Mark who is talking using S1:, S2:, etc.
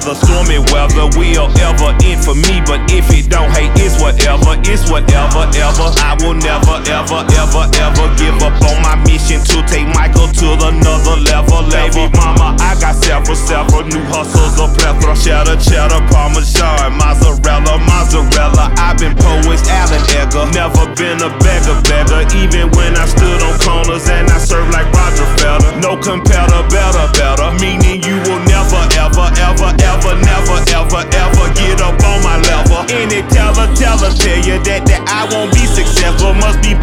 S1: weather, stormy weather will ever end for me. But if it don't, hey, it's whatever, ever. I will never, ever give up on my mission to take Michael to another level. Baby mama, I got several new hustles, a plethora. Cheddar, Parmesan, mozzarella. I've been poets, Allen Edgar. Never been a beggar. Even when I stood on corners and I served like Roger Federer. No competitor, better. Meaning you will never, ever get up on my level. Any teller tell you that I won't be successful. Must be